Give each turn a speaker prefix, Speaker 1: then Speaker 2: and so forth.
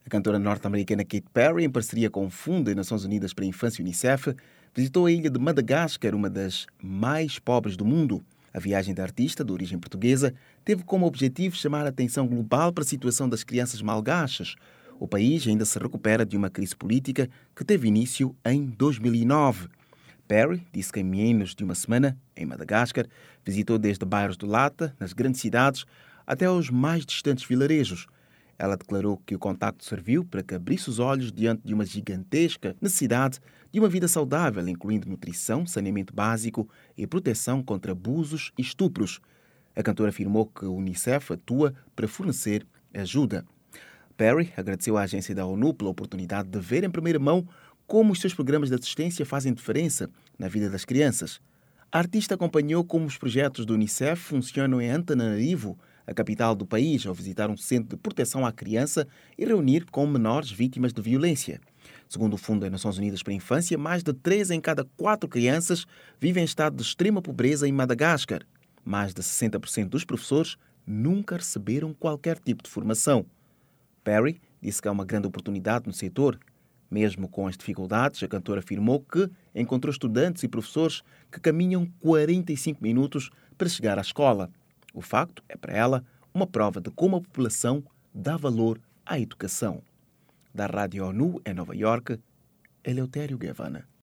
Speaker 1: A cantora norte-americana Katy Perry, em parceria com o Fundo das Nações Unidas para a Infância UNICEF, visitou a ilha de Madagascar, uma das mais pobres do mundo. A viagem da artista, de origem portuguesa, teve como objetivo chamar a atenção global para a situação das crianças malgaches. O país ainda se recupera de uma crise política que teve início em 2009. Perry disse que em menos de uma semana, em Madagascar, visitou desde bairros de lata, nas grandes cidades, até aos mais distantes vilarejos. Ela declarou que o contacto serviu para que abrisse os olhos diante de uma gigantesca necessidade de uma vida saudável, incluindo nutrição, saneamento básico e proteção contra abusos e estupros. A cantora afirmou que a UNICEF atua para fornecer ajuda. Perry agradeceu à agência da ONU pela oportunidade de ver em primeira mão como os seus programas de assistência fazem diferença na vida das crianças. A artista acompanhou como os projetos do UNICEF funcionam em Antananarivo, a capital do país, ao visitar um centro de proteção à criança e reunir com menores vítimas de violência. Segundo o Fundo das Nações Unidas para a Infância, mais de 3 em cada 4 crianças vivem em estado de extrema pobreza em Madagascar. Mais de 60% dos professores nunca receberam qualquer tipo de formação. Perry disse que há uma grande oportunidade no setor. Mesmo com as dificuldades, a cantora afirmou que encontrou estudantes e professores que caminham 45 minutos para chegar à escola. O facto é, para ela, uma prova de como a população dá valor à educação. Da Rádio ONU em Nova Iorque, Eleutério Gavan.